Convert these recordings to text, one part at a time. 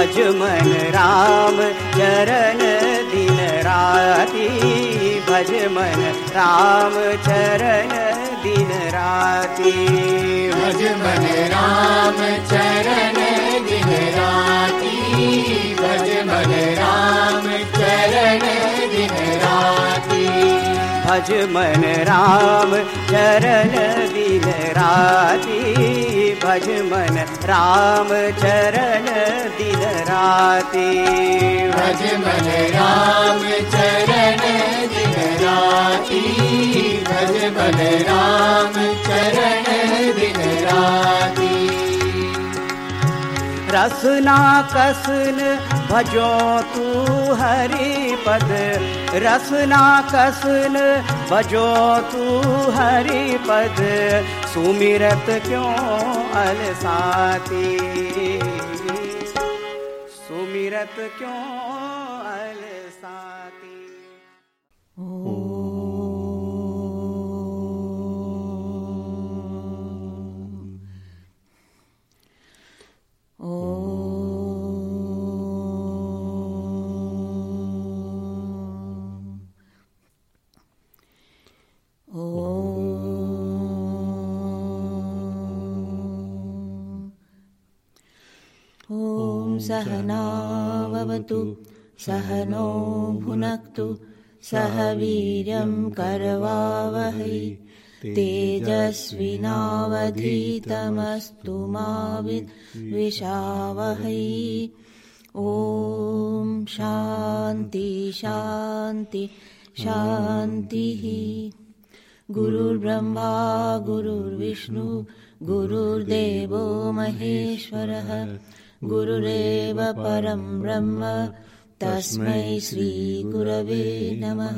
भज मन राम चरण दिन राति, भज मन राम चरण दिन राति, भज मन राम चरण दिन राति, भज मन राम चरण दिन राति, भज मन राम चरण दिन राति, भज मन राम चरण दिन राति, भज मन राम चरण दिन राति, भज मन राम चरण दिन राति। रसना कसन भजो तू हरि पद, रसना कसन भजो तू हरि पद, सुमिरत क्यों अलसाती, सुमिरत क्यों अलसाती। सहनावतु सहनो भुनक्तु सह वीर्यं करवावहै तेजस्विनावधीतमस्तु मा विद्विषावहै। ॐ शान्ति शान्ति शान्तिः। गुरुर्ब्रह्मा गुरुर्विष्णु गुरुर्देवो महेश्वरः, गुरुरेव परं ब्रह्म तस्मै श्रीगुरवे नमः।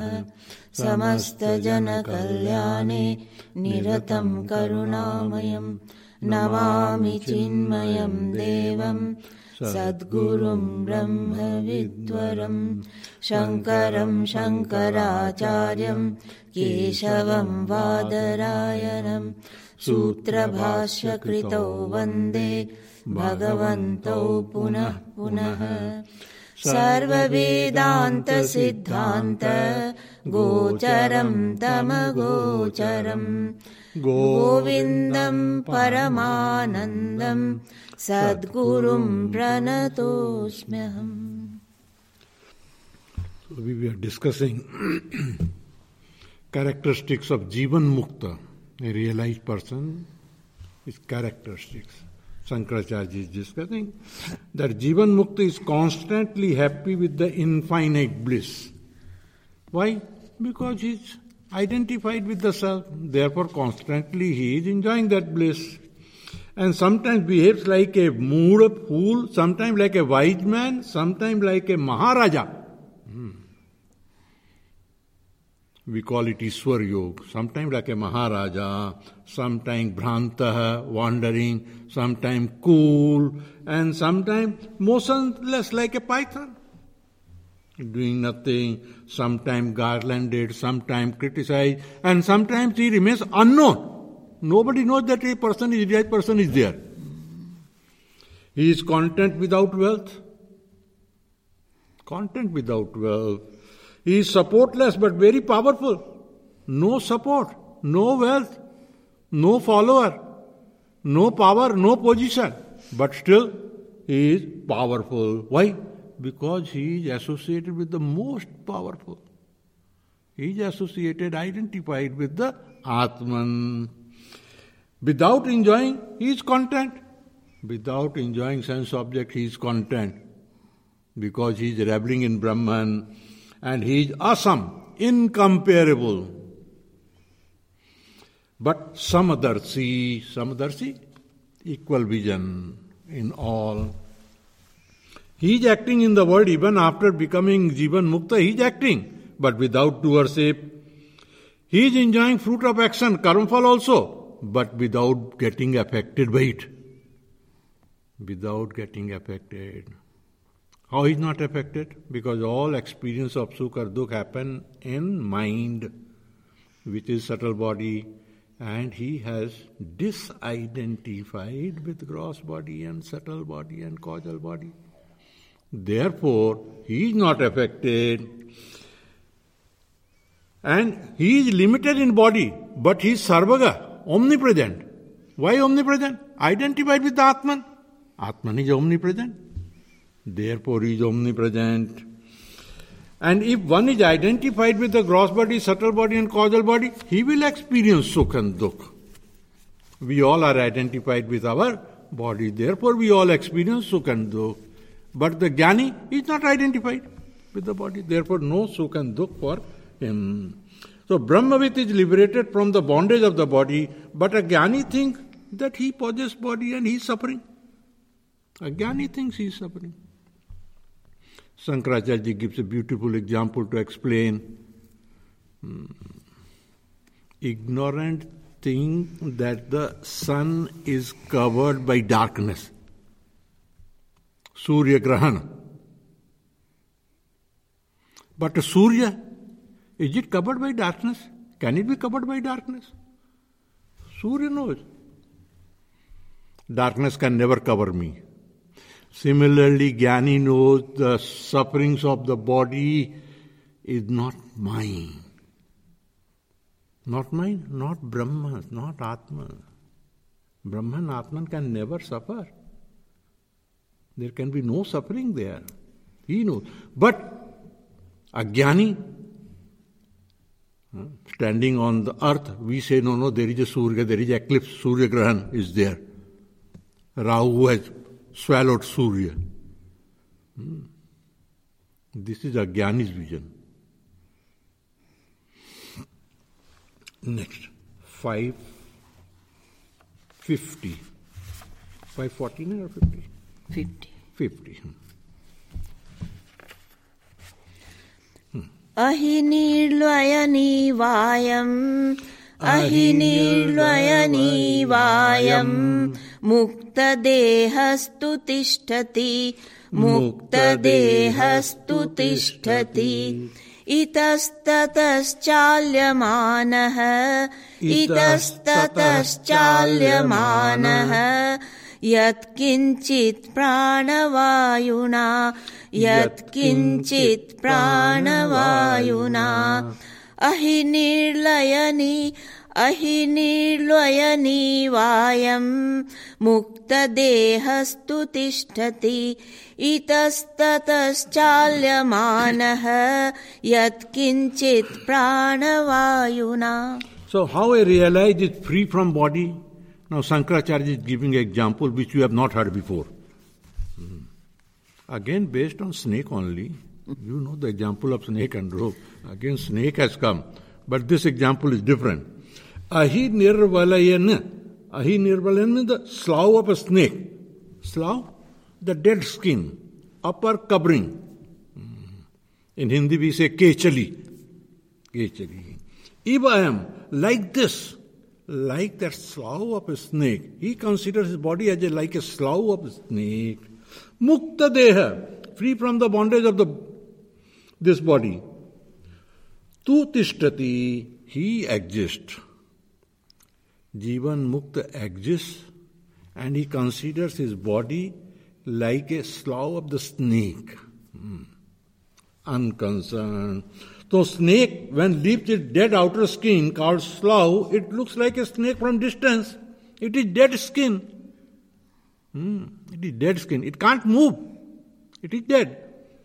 समस्तजनकल्याणे निरतं करुणामयं नमामि चिन्मयं देवं सद्गुरुं ब्रह्मविद्वरं शङ्करं शङ्कराचार्यं केशवं बादरायणं सूत्रभाष्यकृतौ वन्दे भगवन्तौ पुनः पुनः। सर्ववेदान्तसिद्धान्त गोचरं तमगोचरं गोविन्दं परमानन्दं सद्गुरुं प्रणतोऽस्म्यहम्। We were discussing characteristics of Jivan Mukta, a realized person, his characteristics. Shankaracharya is discussing that Jivan Mukta is constantly happy with the infinite bliss. Why? Because he is identified with the self, therefore constantly he is enjoying that bliss. And sometimes behaves like a mood fool, sometimes like a wise man, sometimes like a Maharaja. We call it Ishwar Yoga. Sometimes like a Maharaja, sometimes Bhrantah, wandering, sometimes cool, and sometimes motionless like a python, doing nothing, sometimes garlanded, sometimes criticized, and sometimes he remains unknown. Nobody knows that a person is there. He is content without wealth. Content without wealth. He is supportless but very powerful. No support, no wealth, no follower, no power, no position. But still, he is powerful. Why? Because he is associated with the most powerful. He is associated, identified with the Atman. Without enjoying, he is content. Without enjoying sense object, he is content. Because he is reveling in Brahman. And he is awesome, incomparable. But Samadarshi, equal vision in all. He is acting in the world even after becoming Jivan Mukta, he is acting, but without doership. He is enjoying fruit of action, karmafal also, but without getting affected by it. Without getting affected. How he is not affected? Because all experience of sukh or dukh happen in mind, which is subtle body, and he has disidentified with gross body and subtle body and causal body. Therefore, he is not affected. And he is limited in body, but he is Sarvaga, omnipresent. Why omnipresent? Identified with the Atman. Atman is omnipresent. Therefore, he is omnipresent. And if one is identified with the gross body, subtle body and causal body, he will experience Sukh and Dukh. We all are identified with our body. Therefore, we all experience Sukh and Dukh. But the Jnani is not identified with the body. Therefore, no Sukh and Dukh for him. So, Brahmavid is liberated from the bondage of the body, but a Jnani thinks that he possesses body and he is suffering. A Jnani thinks he is suffering. Shankaracharya gives a beautiful example to explain. Ignorant think that the sun is covered by darkness. Surya Grahana. But Surya, is it covered by darkness? Can it be covered by darkness? Surya knows. Darkness can never cover me. Similarly, Jnani knows the sufferings of the body is not mine. Not mine, not Brahma, not Atman. Brahma and Atman can never suffer. There can be no suffering there. He knows. But a Jnani, standing on the earth, we say, no, there is a Surya, there is eclipse, Surya Grahan is there. Rahu has swallowed Surya. This is a Jnani's vision. Next, 550. 549 or 50? 50. 50. Ahinirvayanivaayam Muktadehastu tishtati Muktadehastu tishtati Itastataschalyamanaha Yatkinchit pranavayuna Ahinirlayani Muktadehastu tishtati Itastataschalyamanaha Yatkinchit pranavayuna. So how I realize it's free from body? Now Shankaracharya is giving an example which you have not heard before. Again based on snake only. You know the example of snake and rope. Again snake has come. But this example is different. Ahinirvalayan. Ahinirvalayan means the slough of a snake. Slough? The dead skin. Upper covering. In Hindi we say kechali. Kechali. If I am like this, like that slough of a snake, he considers his body as like a slough of a snake. Mukta deha, free from the bondage of this body. Tu tishtati, he exists. Jivan Mukta exists and he considers his body like a slough of the snake. Unconcerned. So snake, when leaves its dead outer skin called slough, it looks like a snake from distance. It is dead skin. It is dead skin. It can't move. It is dead.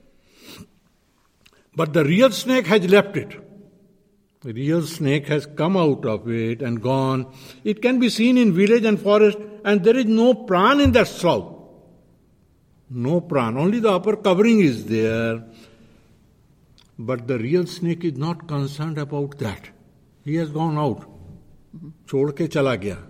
But the real snake has left it. The real snake has come out of it and gone. It can be seen in village and forest, and there is no pran in that slough. No pran. Only the upper covering is there. But the real snake is not concerned about that. He has gone out. Chod ke chala gaya.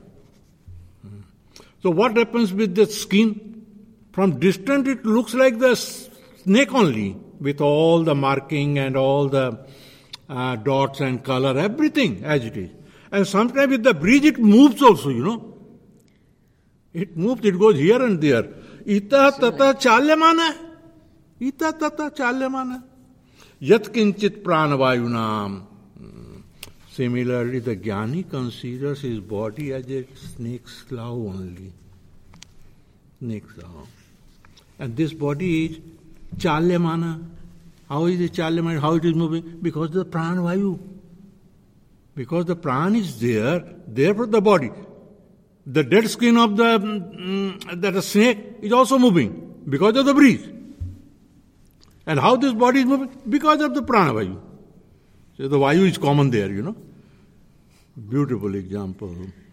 So what happens with the skin? From distance it looks like the snake only, with all the marking and all the dots and color, everything as it is. And sometimes with the breeze it moves also, you know. It moves, it goes here and there. Ita tata chalyamana. Ita tata chalyamana. Yat kinchit pranavayunam. Similarly, the Jnani considers his body as a snake slough only. Snake slough. And this body is Chalyamana. How is it Chalyamana? How it is moving? Because the prana vayu. Because the prana is there, therefore the body. The dead skin of the snake is also moving because of the breeze. And how this body is moving? Because of the prana vayu. So the vayu is common there, Beautiful example.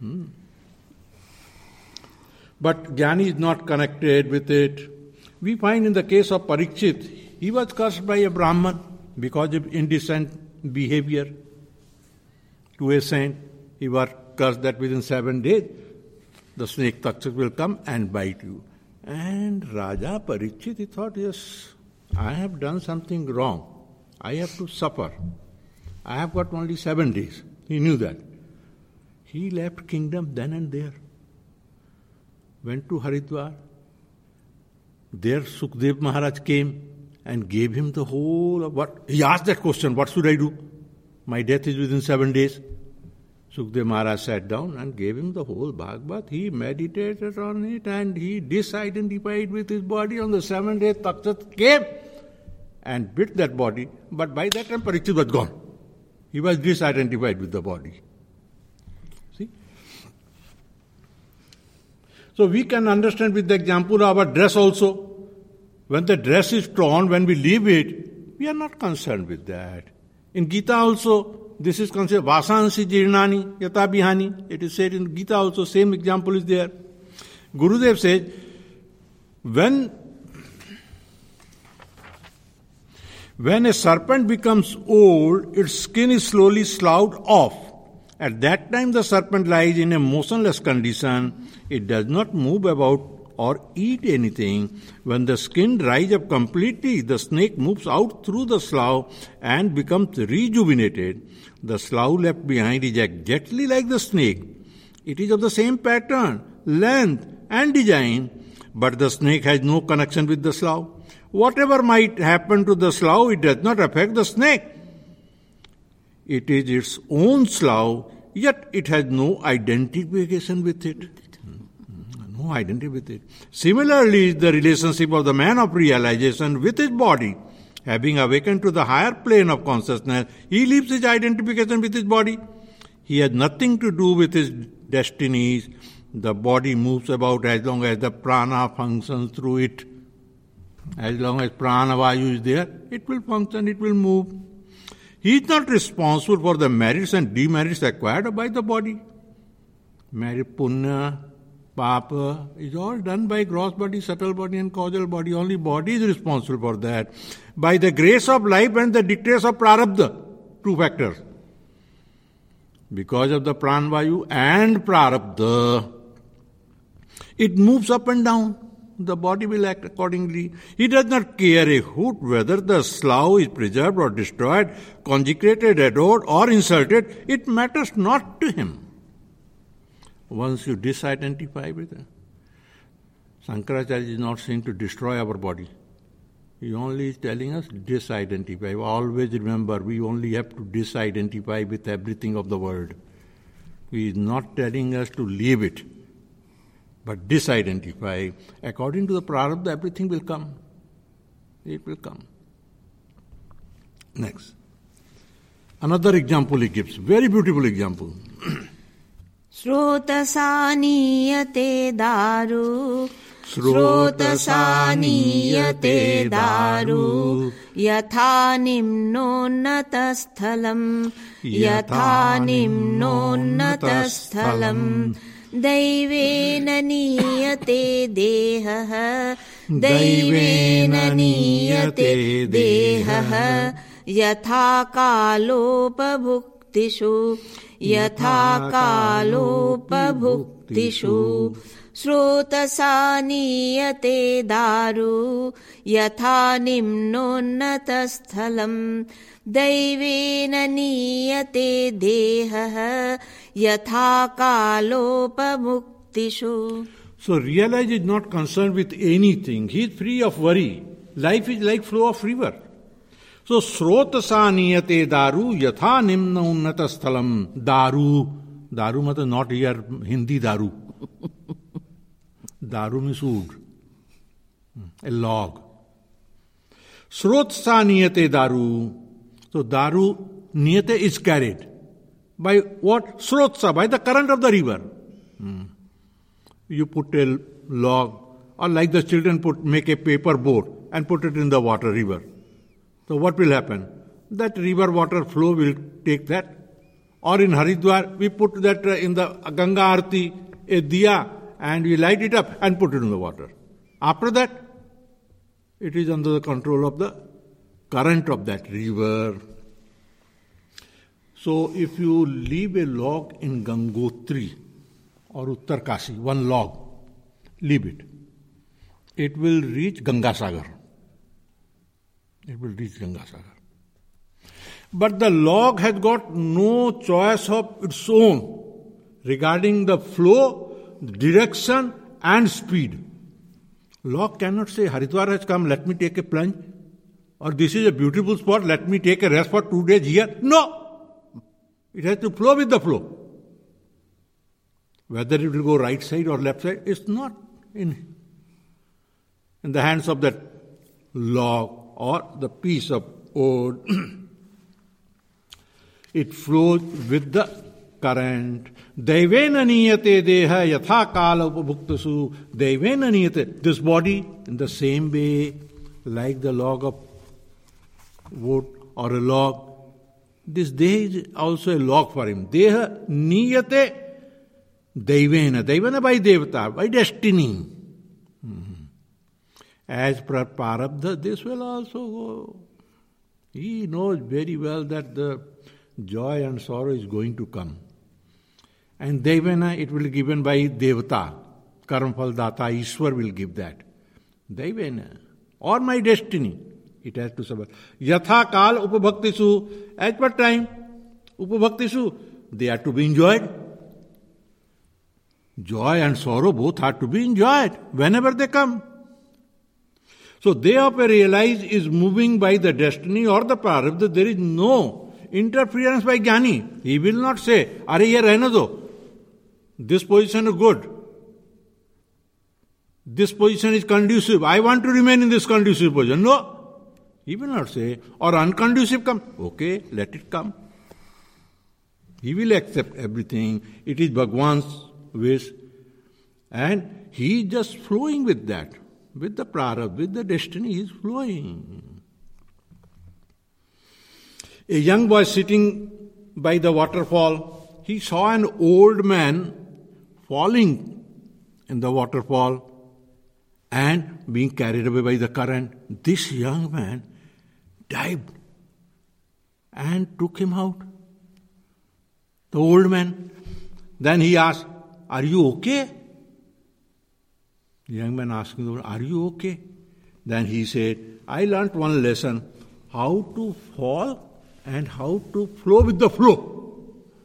But Jnani is not connected with it. We find in the case of Parikshit, he was cursed by a Brahman because of indecent behavior to a saint. He was cursed that within 7 days the snake Takshak will come and bite you. And Raja Parikshit, he thought, yes, I have done something wrong. I have to suffer. I have got only 7 days. He knew that. He left kingdom then and there. Went to Haridwar. There Sukdev Maharaj came and gave him the whole of what. He asked that question, what should I do? My death is within 7 days. Sukdev Maharaj sat down and gave him the whole Bhagavad. He meditated on it and he disidentified with his body. On the 7th day, Takshak came and bit that body. But by that time, Parikshit was gone. He was disidentified with the body. See? So we can understand with the example of our dress also. When the dress is torn, when we leave it, we are not concerned with that. In Gita also, this is considered vasansi jirnani yata bihani. It is said in Gita also, same example is there. Gurudev says, when a serpent becomes old, its skin is slowly sloughed off. At that time the serpent lies in a motionless condition. It does not move about or eat anything. When the skin dries up completely, the snake moves out through the slough and becomes rejuvenated. The slough left behind is exactly like the snake. It is of the same pattern, length and design, but the snake has no connection with the slough. Whatever might happen to the slough, it does not affect the snake. It is its own slough, yet it has no identification with it. No identity with it. Similarly, the relationship of the man of realization with his body. Having awakened to the higher plane of consciousness, he leaves his identification with his body. He has nothing to do with his destinies. The body moves about as long as the prana functions through it. As long as prana vayu is there, it will function, it will move. He is not responsible for the merits and demerits acquired by the body. Merit, punya, papa is all done by gross body, subtle body and causal body. Only body is responsible for that. By the grace of life and the dictates of prarabdha, two factors. Because of the pranvayu and prarabdha, it moves up and down. The body will act accordingly. He does not care a hoot whether the slough is preserved or destroyed, consecrated, adored or insulted. It matters not to him. Once you disidentify with it, Shankaracharya is not saying to destroy our body. He only is telling us disidentify. Always remember, we only have to disidentify with everything of the world. He is not telling us to leave it, but disidentify. According to the prarabdha, everything will come. It will come. Next. Another example he gives, very beautiful example. Srotasaniyate daru Srotasaniyate daru Yatha nimnonnatasthalam Yatha nimnonnatasthalam Daivena niyate dehaha Daivena niyate dehaha Yatha kalopabhuktishu Yatha kalopabhuktishu Srotasaniyate daru Yatha nimnonnatasthalam Daivena niyate dehaha Yatha kalopabhuktishu. So realize is not concerned with anything. He is free of worry. Life is like flow of river. So Srotasaniyate daru Yatha nimna unnata sthalam. Daru. Daru matlab not here Hindi daru. Daru means wood. A log. Srotsa niyate daru. So daru niyate is carried. By what? Srotsa, by the current of the river. You put a log, or like the children make a paper boat and put it in the water river. So what will happen? That river water flow will take that. Or in Haridwar, we put that in the Ganga Arti, a diya, and we light it up and put it in the water. After that, it is under the control of the current of that river. So if you leave a log in Gangotri or Uttarkasi, one log, leave it. It will reach Gangasagar. It will reach Gangasagar. But the log has got no choice of its own regarding the flow, direction and speed. Log cannot say, Haridwar has come, let me take a plunge. Or this is a beautiful spot, let me take a rest for 2 days here. No! It has to flow with the flow. Whether it will go right side or left side, it's not in the hands of that log or the piece of wood. It flows with the current. Daivena niyate deha yatha kala upabhuktasu. Daivena niyate. This body, in the same way, like the log of wood or a log, this deha is also a log for him. Deha niyate daivena. Daivena by devata, by destiny. As per Prarabdha, this will also go. He knows very well that the joy and sorrow is going to come. And Devena, it will be given by Devata. Karmafal Data, Ishwar will give that. Devena. Or my destiny. It has to survive. Yatha kal upabhaktisu. As per time, upabhaktisu, they are to be enjoyed. Joy and sorrow both are to be enjoyed whenever they come. So they of a realize is moving by the destiny or the prarabdha. There is no interference by Jnani. He will not say, Are ye rehna do. This position is good. This position is conducive. I want to remain in this conducive position. No. He will not say, or unconducive come. Okay, let it come. He will accept everything. It is Bhagwan's wish. And he is just flowing with that. With the prarabdha, with the destiny, he is flowing. A young boy sitting by the waterfall, he saw an old man falling in the waterfall and being carried away by the current. This young man dived and took him out. The old man. Then he asked, Are you okay? The young man asked him, Are you okay? Then he said, I learnt one lesson, how to fall and how to flow with the flow.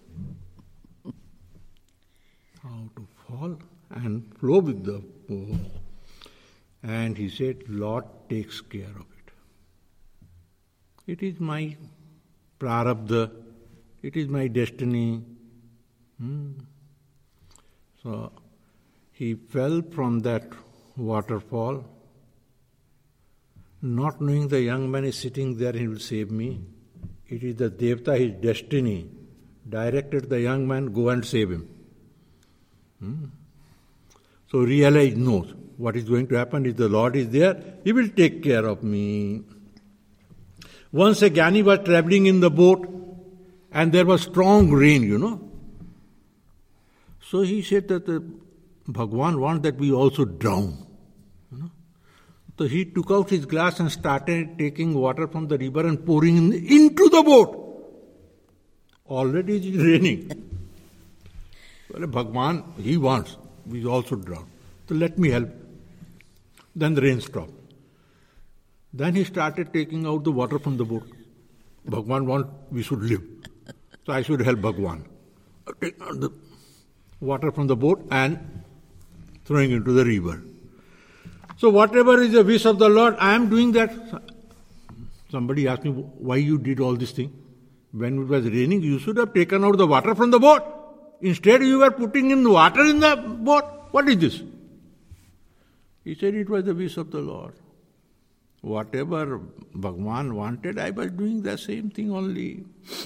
How to fall and flow with the flow. And he said, Lord takes care of it. It is my prarabdha. It is my destiny. So he fell from that waterfall, not knowing the young man is sitting there and he will save me. It is the Devta, his destiny, directed the young man, go and save him. So realize, knows what is going to happen. If the Lord is there, He will take care of me. Once a Jnani was traveling in the boat and there was strong rain, So he said that Bhagwan wants that we also drown. So he took out his glass and started taking water from the river and pouring into the boat. Already it is raining. Well, Bhagwan, he wants, we also drown. So let me help. Then the rain stopped. Then he started taking out the water from the boat. Bhagwan wants we should live. So I should help Bhagwan. Take out the water from the boat and throwing into the river. So whatever is the wish of the Lord, I am doing that. Somebody asked me, why you did all this thing? When it was raining, you should have taken out the water from the boat. Instead, you were putting in water in the boat. What is this? He said it was the wish of the Lord. Whatever Bhagwan wanted, I was doing the same thing only.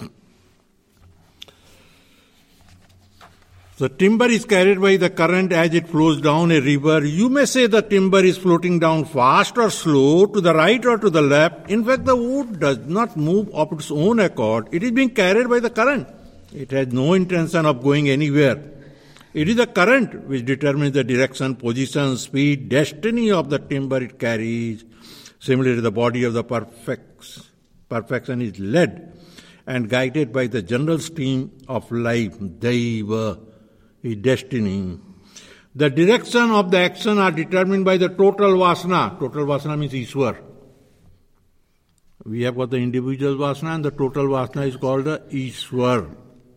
The timber is carried by the current as it flows down a river. You may say the timber is floating down fast or slow, to the right or to the left. In fact, the wood does not move of its own accord. It is being carried by the current. It has no intention of going anywhere. It is the current which determines the direction, position, speed, destiny of the timber it carries. Similarly, the body of the perfection is led and guided by the general stream of life, Daiva, is destiny. The direction of the action are determined by the total vasana. Total vasana means Ishwar. We have got the individual vasana, and the total vasana is called the Ishwar.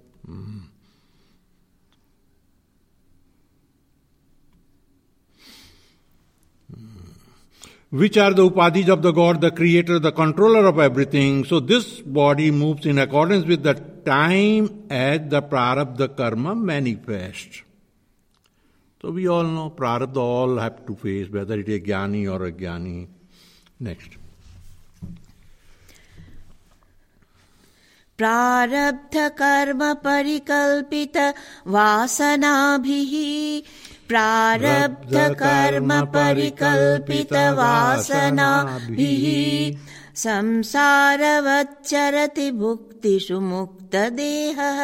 Which are the upadhis of the God, the creator, the controller of everything. So this body moves in accordance with the time as the prarabdha karma manifests. So we all know prarabdha all have to face, whether it is jnani or ajnani. Next. प्रारब्ध कर्म परिकल्पित वासनाभिः प्रारब्ध कर्म परिकल्पित वासनाभिः संसारवच्चरति भुक्तिषु मुक्तदेहः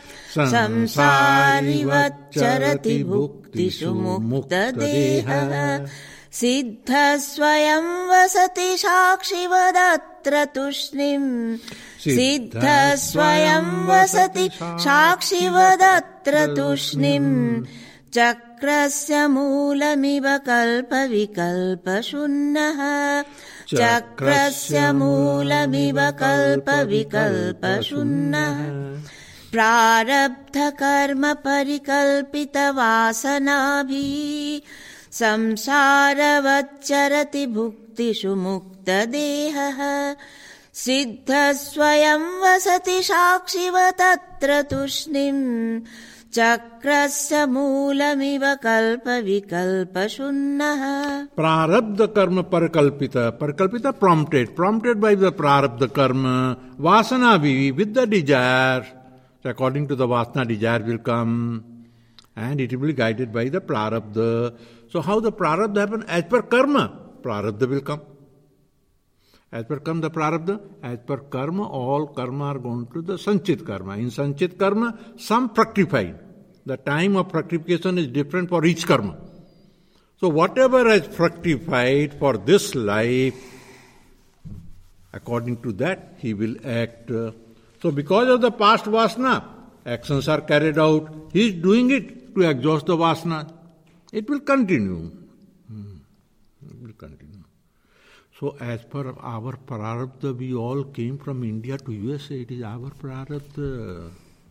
संसारिवच्चरति भुक्तिषु मुक्तदेहः सिद्धः स्वयं वसति साक्षिवदत्र तूष्णीम् सिद्धः स्वयं वसति साक्षिवदत्र तूष्णीम् चक्रस्य मूलमिव कल्पविकल्पशून्यः चक्रस्य मूलमिव कल्पविकल्पशून्यः प्रारब्ध कर्म परिकल्पित वासनाभिः संसारवच्चरति भुक्तिषु मुक्तदेहः सिद्धः स्वयं वसति साक्षिवदत्र तूष्णीम् चक्रस्य मूलमिव कल्पविकल्पशून्यः Prarabdha karma parakalpita. Parakalpita prompted. Prompted by the prarabdha karma. Vasana with the desire. So according to the vasana, desire will come. And it will be guided by the prarabdha. So how the prarabdha happen? As per karma, prarabdha will come. As per karma, the prarabdha. As per karma, all karma are going to the sanchit karma. In sanchit karma, some fructified. The time of fructification is different for each karma. So whatever has fructified for this life, according to that, he will act. So because of the past vasana, actions are carried out. He is doing it to exhaust the vasana. It will continue. It will continue. So as per our prarabdha, we all came from India to USA. It is our prarabdha.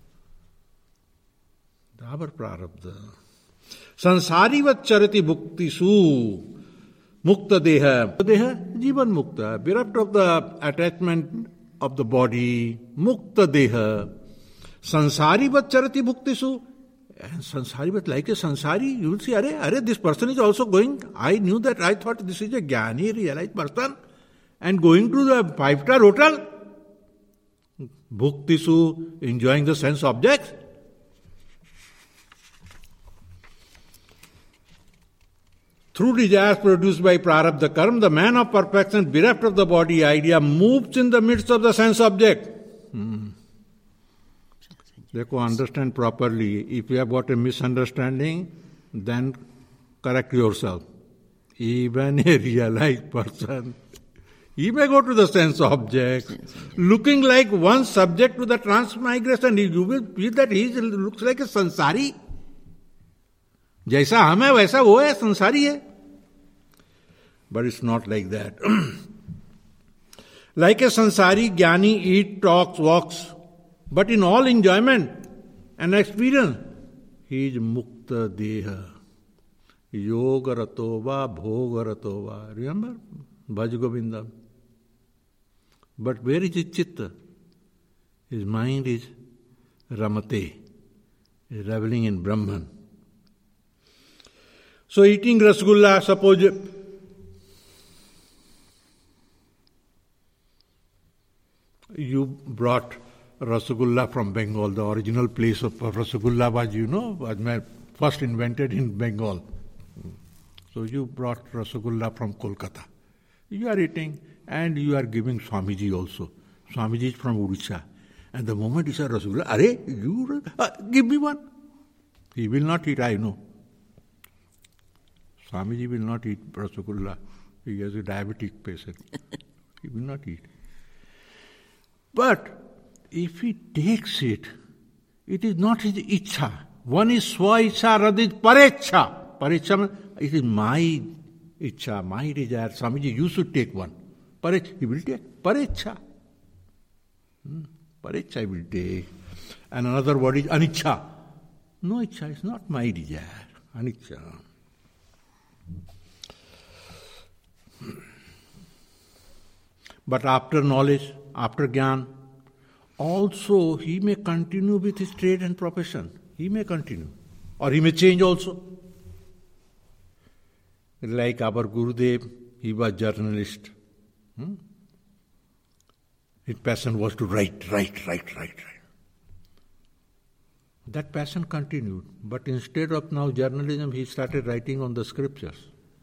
Our prarabdha. Sansarivat charati bhuktisu mukta deha. Deha, jivan mukta. Bereft of the attachment of the body. Mukta deha. Sansarivat charati bhuktisu. And sansarivat, like a sansari, you will see, Are, this person is also going. I knew that. I thought this is a jnani, realized person. And going to the 5-star hotel. Bhuktisu, enjoying the sense objects. Through desires produced by prarabdha karma, the man of perfection, bereft of the body idea, moves in the midst of the sense object. Therefore, understand properly. If you have got a misunderstanding, then correct yourself. Even a realized person, he may go to the sense object, looking like one subject to the transmigration. You will feel that he looks like a sansari. जैसा हम है वैसा वो है, संसारी है. But it's not like that. Like a sansari, jnani eats, talks, walks, but in all enjoyment and experience, he is mukta deha. Yoga ratova, bhoga ratova. Remember? Bhaj Govinda. But where is his chitta? His mind is ramate, is reveling in Brahman. So eating rasgulla, suppose you brought Rasagulla from Bengal. The original place of Rasagulla was first invented in Bengal. So you brought Rasagulla from Kolkata. You are eating and you are giving Swamiji also. Swamiji is from Odisha. And the moment you say Rasagulla, give me one. He will not eat, I know. Swamiji will not eat Rasagulla. He is a diabetic patient. He will not eat. But if he takes it, it is not his ichha. One is swa ichha, other is parecha. Parecha means it is my ichha, my desire. Swamiji, you should take one. Parecha, he will take. Parecha. Parecha he will take. And another word is aniccha. No ichha, it's not my desire. Aniccha. But after knowledge, after jnana, also he may continue with his trade and profession. He may continue. Or he may change also. Like our Gurudev, he was journalist. His passion was to write. That passion continued. But instead of now journalism, he started writing on the scriptures.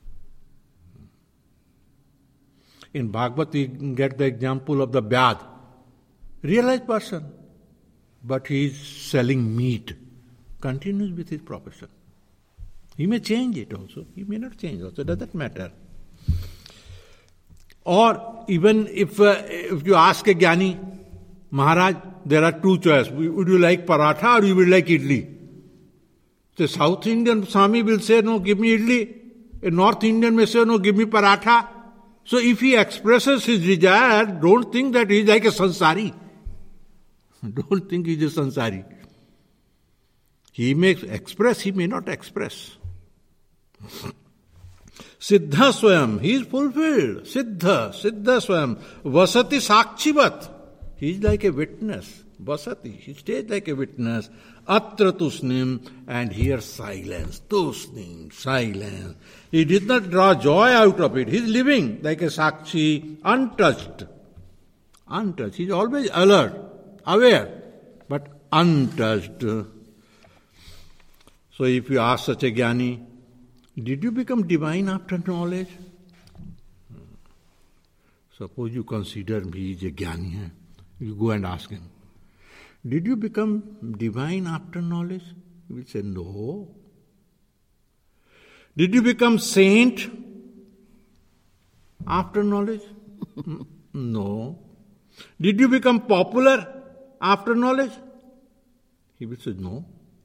In Bhagavad, we get the example of the Vyad. Realized person. But he is selling meat. Continues with his profession. He may change it also. He may not change also. Doesn't matter. Or even if you ask a Jnani, Maharaj, there are two choices. Would you like paratha or you would like idli? The South Indian Swami will say, no, give me idli. A North Indian may say, no, give me paratha. So if he expresses his desire, don't think that he is like a sansari. Don't think he is a sansari. He may express, he may not express. Siddha Swayam, he is fulfilled. Siddha Swayam. Vasati Sakchivat. He is like a witness. Vasati, he stays like a witness. Atra Tusnim, and here silence. Tusnim, silence. He did not draw joy out of it. He is living like a Sakshi, untouched. Untouched. He is always alert, aware, but untouched. So if you ask such a Jnani, did you become divine after knowledge? Suppose you consider he is a Jnani. You go and ask him, did you become divine after knowledge? He will say, no. Did you become saint after knowledge? No. Did you become popular after knowledge? He will say, no.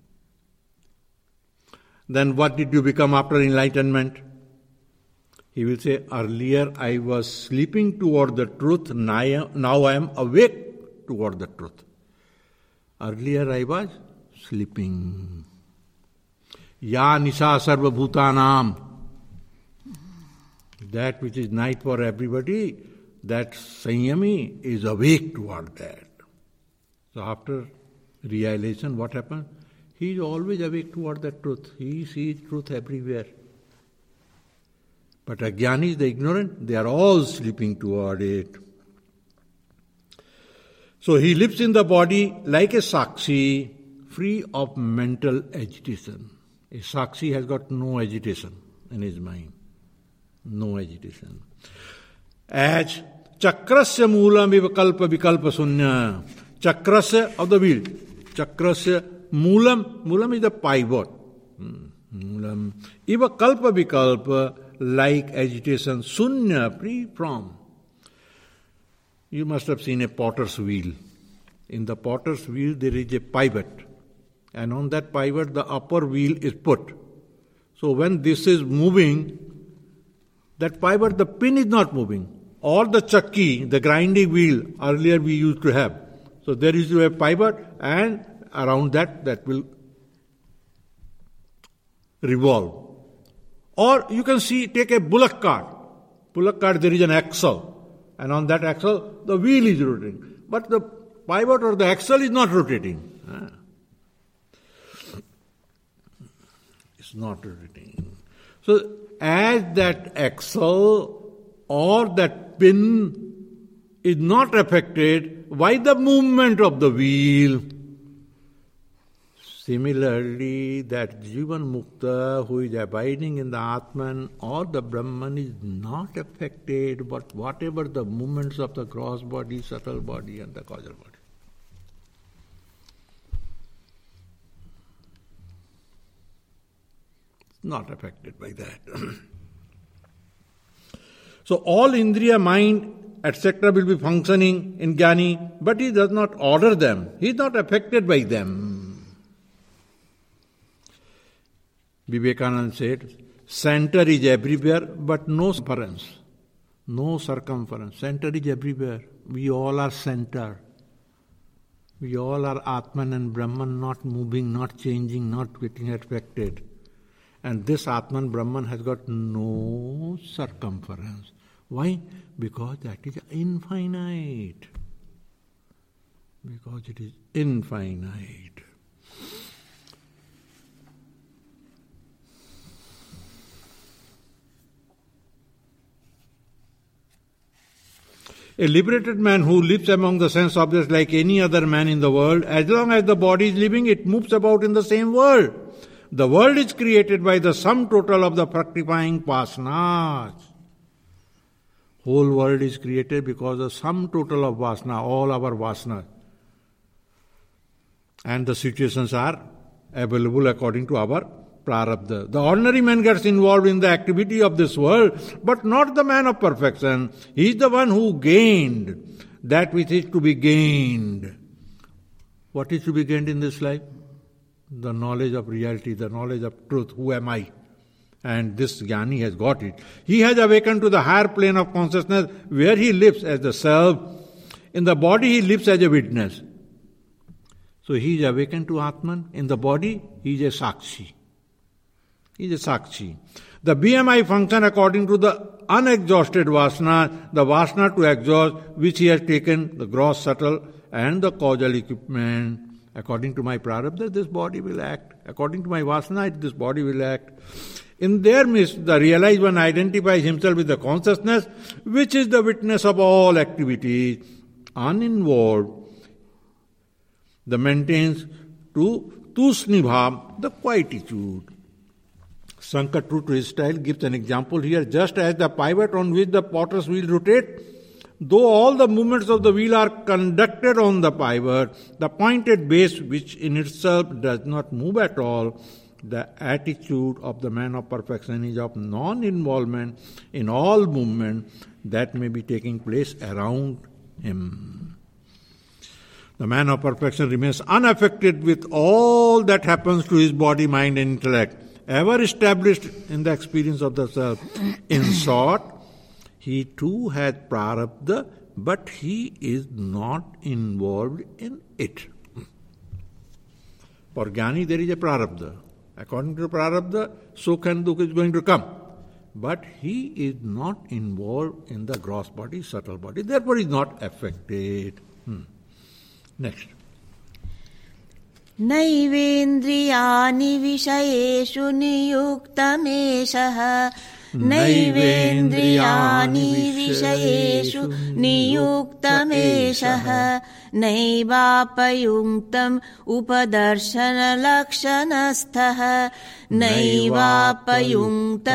Then what did you become after enlightenment? He will say, earlier I was sleeping toward the truth, now I am awake toward the truth. Earlier I was sleeping. Ya Nisha Sarva Bhutanam. That which is night for everybody, that Sanyami is awake toward that. So after realization, what happens? He is always awake toward that truth. He sees truth everywhere. But Ajnanis, the ignorant, they are all sleeping toward it. So he lives in the body like a Sakshi, free of mental agitation. A Sakshi has got no agitation in his mind. No agitation. As Chakrasya Moolam Vikalpa Vikalpa Sunya. Chakrasya of the wheel. Chakrasya Moolam is the pivot. Moolam. Iva Kalpa Vikalpa, like agitation. Sunya, free from. You must have seen a potter's wheel. In the potter's wheel there is a pivot. And on that pivot the upper wheel is put. So when this is moving, that pivot, the pin is not moving. Or the chakki, the grinding wheel, earlier we used to have. So there is a pivot and around that will revolve. Or you can see, take a bullock cart. Bullock cart, there is an axle. And on that axle, the wheel is rotating. But the pivot or the axle is not rotating. It's not rotating. So, as that axle or that pin is not affected by the movement of the wheel. Similarly, that Jivan Mukta who is abiding in the Atman or the Brahman is not affected by whatever the movements of the gross body, subtle body and the causal body. Not affected by that. So all Indriya, mind, etc. will be functioning in Jnani, but he does not order them. He is not affected by them. Vivekananda said, center is everywhere, but no circumference. No circumference. Center is everywhere. We all are center. We all are Atman and Brahman, not moving, not changing, not getting affected. And this Atman Brahman has got no circumference. Why? Because that is infinite. Because it is infinite. A liberated man who lives among the sense objects like any other man in the world, as long as the body is living, it moves about in the same world. The world is created by the sum total of the fructifying vasanas. Whole world is created because the sum total of vasana, all our vasanas. And the situations are available according to our prarabdha. The ordinary man gets involved in the activity of this world, but not the man of perfection. He is the one who gained that which is to be gained. What is to be gained in this life? The knowledge of reality, the knowledge of truth. Who am I? And this Jnani has got it. He has awakened to the higher plane of consciousness where he lives as the self. In the body he lives as a witness. So he is awakened to Atman. In the body he is a Sakshi. He is a Sakshi. The BMI function according to the unexhausted vasana, the vasana to exhaust which he has taken, the gross, subtle and the causal equipment. According to my prarabdha, this body will act. According to my vasana, this body will act. In their midst, the realized one identifies himself with the consciousness, which is the witness of all activities, uninvolved. The maintains to tusnibha, the quietude. Sankar, true to his style, gives an example here. Just as the pivot on which the potter's wheel rotates, though all the movements of the wheel are conducted on the pivot, the pointed base, which in itself does not move at all, the attitude of the man of perfection is of non-involvement in all movement that may be taking place around him. The man of perfection remains unaffected with all that happens to his body, mind and intellect, ever established in the experience of the self. In short, he too has prarabdha, but he is not involved in it. For Jnani there is a prarabdha. According to the prarabdha, sukha and dukkha is going to come. But he is not involved in the gross body, subtle body. Therefore he is not affected. Next. नैवेन्द्रियाणि विषयेषु नियुक्तमेषः नैवेन्द्रियाणि विषयेषु नियुक्तमेषः नैवापयुक्तम् उपदर्शनलक्षणस्थः नैवापयुक्त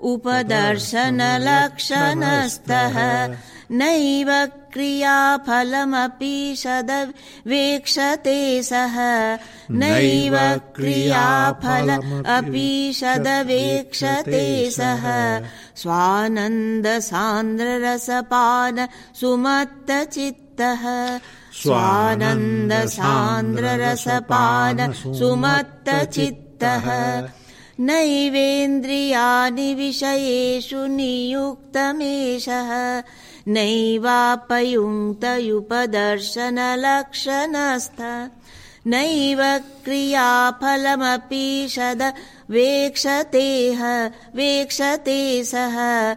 उपदर्शनलक्षणस्थः नैव क्रियाफलमपि सदवेक्षते सः नैव क्रियाफलमपि सदवेक्षते सः स्वानन्दसान्द्ररसपान सुमत्तचित्तः स्वानन्दसान्द्ररसपान सुमत्तचित्तः नैवेन्द्रियाणि विषयेषु नियुक्तमेषः नैवापयुक्तयुपदर्शनलक्षणस्थ नैव क्रियाफलमपि वेक्षते सः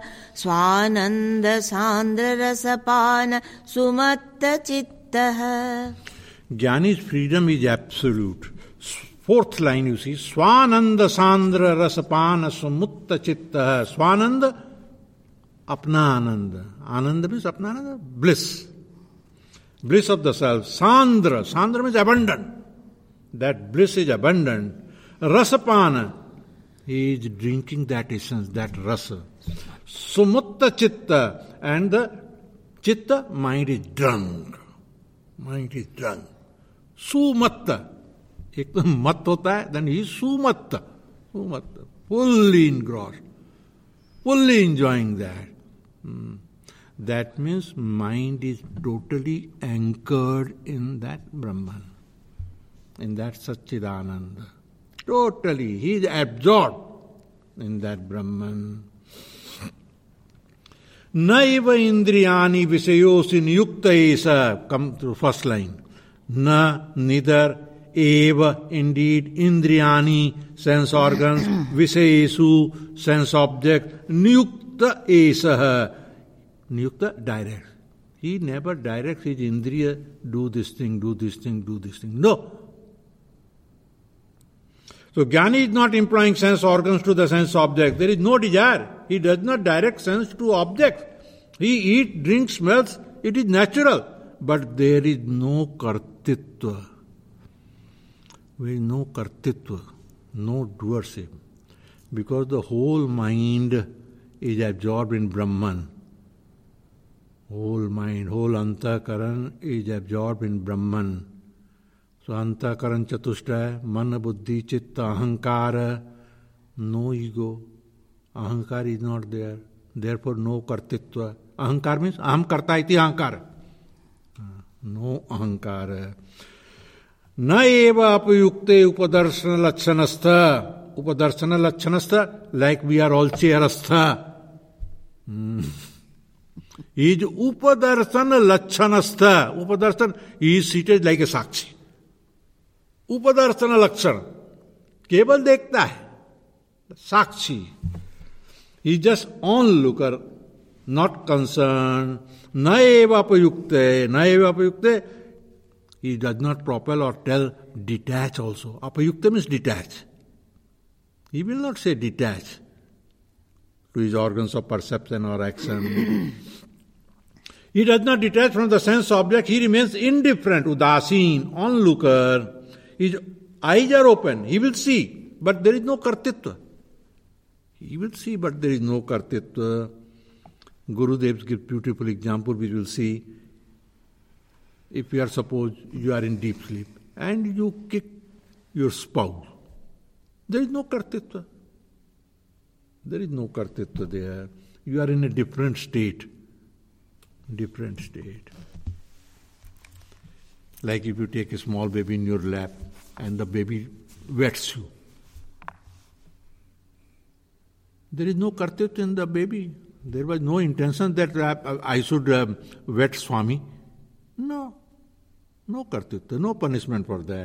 स्वानन्दसान्द्ररसपान सुमत्तचित्तः. Jnani's freedom is absolute. Fourth line you see, Swananda Sandra Rasapana Sumutta Chitta. Swananda, Apna Ananda. Ananda means Apna Ananda, bliss. bliss of the self. Sandra, Sandra means abundant. That bliss is abundant. Rasapana, he is drinking that essence, that rasa. Sumutta chitta, and the chitta, mind is drunk. Mind is drunk. Sumatta, ekdam mat hota hai, then he is sumatta. Sumatta, fully engrossed, fully enjoying that. That means mind is totally anchored in that Brahman, in that Satchidananda. Totally, he is absorbed in that Brahman. Naiva indriyani visayosi niyukta esa. Come to first line. Na, neither, eva, indeed, indriyani, sense organs, visayesu, sense object, niyukta esa. Niyukta, direct. He never directs his indriya, do this thing, do this thing, do this thing. No. So Jnani is not employing sense organs to the sense object. There is no desire. He does not direct sense to objects. He eats, drinks, smells. It is natural. But there is no kartitva. There is no kartitva, no doership. Because the whole mind is absorbed in Brahman. Whole mind, whole antakaran is absorbed in Brahman. So antakaran chatushtaya, mana, buddhi, chitta, ahankara, no ego. Ahankara is not there. Therefore no kartitva. Ahankara means aham karta iti ahankara. No ahankara. Na eva apayukte upadarshana lakshanastha. Upadarshana lakshanastha, like we are all chairastha. He is upadarshana lakshanastha. Upadarshana, he is seated like a sakshi. उपदर्शन लक्षण केवल देखता है, साक्षी. He just on looker, not concern. न एव अपयुक्ते, न एव अपयुक्ते. ही डज नॉट प्रोपेल और टेल डिटैच ऑल्सो. अपयुक्ते means detach. He will not say detach to his organs of perception और action. He does not detach from the sense object. He remains indifferent, udasin, onlooker. His eyes are open. He will see, but there is no kartitva. He will see, but there is no kartitva. Gurudev gives beautiful example which we will see. If you are, suppose you are in deep sleep and you kick your spouse, there is no kartitva. There is no kartitva there. You are in a different state. Different state. Like if you take a small baby in your lap and the baby wets you. There is no kartitva in the baby. There was no intention that I should wet Swami. No. No kartitva, no punishment for that.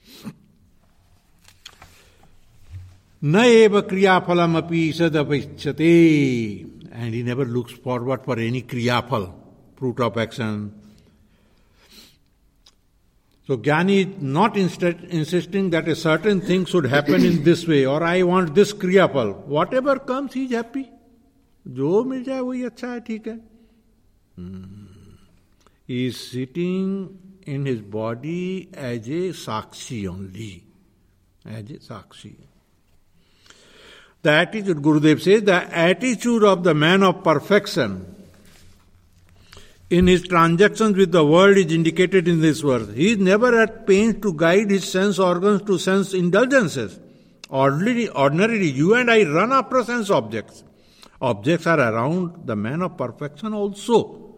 Na eva kriyaphalam api sadapichyate. And he never looks forward for any kriyaphal, fruit of action. So Jnani is not insisting that a certain thing should happen in this way, or I want this kriyapal. Whatever comes, he is happy. Jo mil jaye wahi acha hai, theek hai. He is sitting in his body as a sakshi only. As a sakshi. The attitude, Gurudev says, the attitude of the man of perfection in his transactions with the world is indicated in this verse. He is never at pains to guide his sense organs to sense indulgences. Ordinarily, you and I run after sense objects. Objects are around the man of perfection also.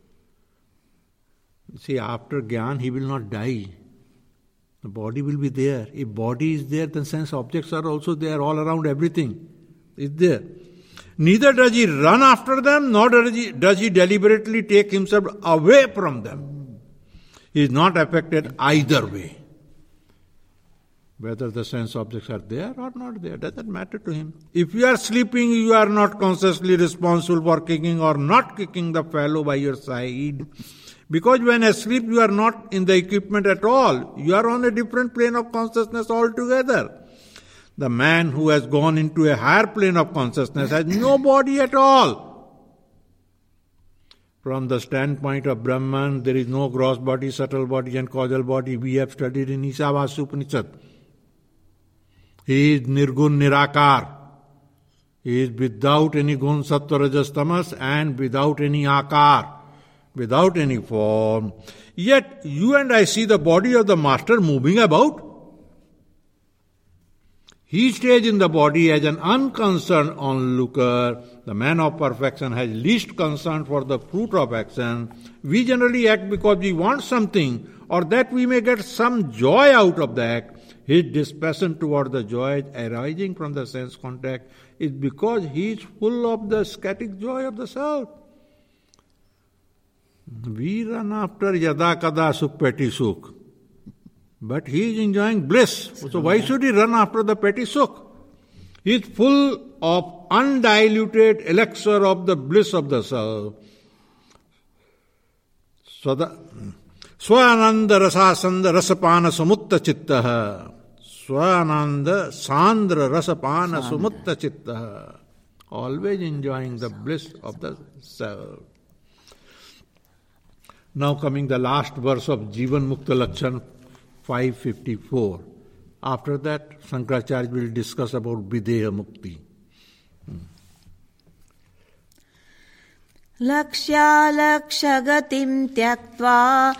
See, after Gyan, he will not die. The body will be there. If body is there, then sense objects are also there, all around, everything is there. Neither does he run after them, nor does he deliberately take himself away from them. He is not affected either way. Whether the sense objects are there or not there, doesn't matter to him. If you are sleeping, you are not consciously responsible for kicking or not kicking the fellow by your side. Because when asleep, you are not in the equipment at all. You are on a different plane of consciousness altogether. The man who has gone into a higher plane of consciousness has no body at all. From the standpoint of Brahman, there is no gross body, subtle body and causal body. We have studied in Ishavasya Upanishad. He is Nirgun Nirakar. He is without any gun, sattva, rajas, tamas, and without any akar, without any form. Yet you and I see the body of the master moving about. He stays in the body as an unconcerned onlooker. The man of perfection has least concern for the fruit of action. We generally act because we want something, or that we may get some joy out of the act. His dispassion toward the joy arising from the sense contact is because he is full of the static joy of the self. We run after yada kada sukh, petty sukh. But he is enjoying bliss. So why should he run after the petty sukh? He is full of undiluted elixir of the bliss of the self. Swananda rasasanda rasapana samutta chittaha. Swananda sandra rasapana samutta chittaha. Always enjoying the bliss of the self. Now coming the last verse of Jivan Mukta Lakshan 554. After that, Shankaracharya will discuss about Videha Mukti. Lakshagatim tyaktva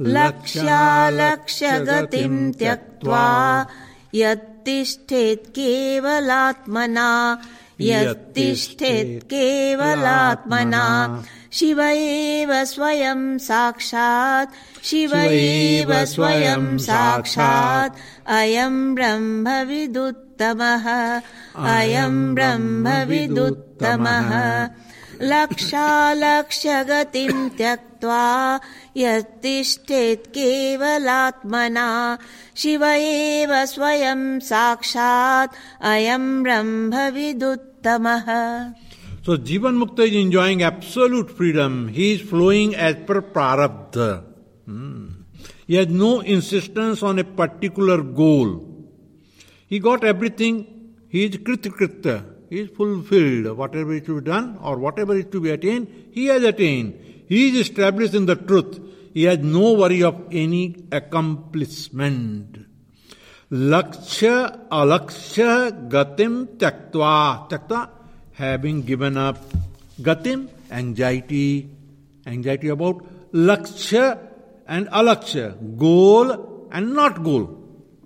Lakshagatim tyaktva Yattishtet kevalatmana Yattishtet kevalatmana Shiva eva swayam sakshat Shiva eva swayam sakshat Ayam brahma viduttamaha Ayam brahma viduttamaha Lakshagatim tyaktva Yattishtet kevalatmana Shiva eva swayam sakshat Ayam brahma viduttamaha. So Jivan Mukta is enjoying absolute freedom. He is flowing as per prarabdha. He has no insistence on a particular goal. He got everything. He is kritikritta. He is fulfilled. Whatever is to be done or whatever is to be attained, he has attained. He is established in the truth. He has no worry of any accomplishment. Lakshya alakshya gatim tyaktva. Tyaktva, having given up. Gatim, anxiety. Anxiety about lakshya and alakshya. Goal and not goal.